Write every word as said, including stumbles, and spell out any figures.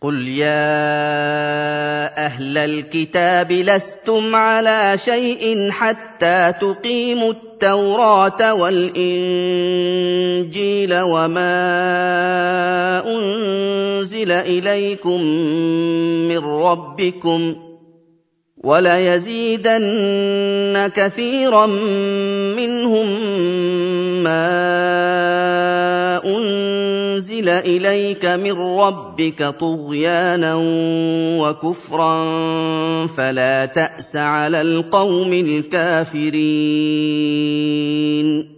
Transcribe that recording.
قُلْ يَا أَهْلَ الْكِتَابِ لَسْتُمْ عَلَىٰ شَيْءٍ حَتَّىٰ تُقِيمُوا التَّوْرَاةَ وَالْإِنجِيلَ وَمَا أُنزِلَ إِلَيْكُم مِّن رَّبِّكُمْ ۗ وَلَيَزِيدَنَّ كَثِيرًا مِّنْهُم مَّا أُنزِلَ إِلَيْكَ مِن رَّبِّكَ طُغْيَانًا وَكُفْرًا فَلَا تَأْسَ عَلَى الْقَوْمِ الْكَافِرِينَ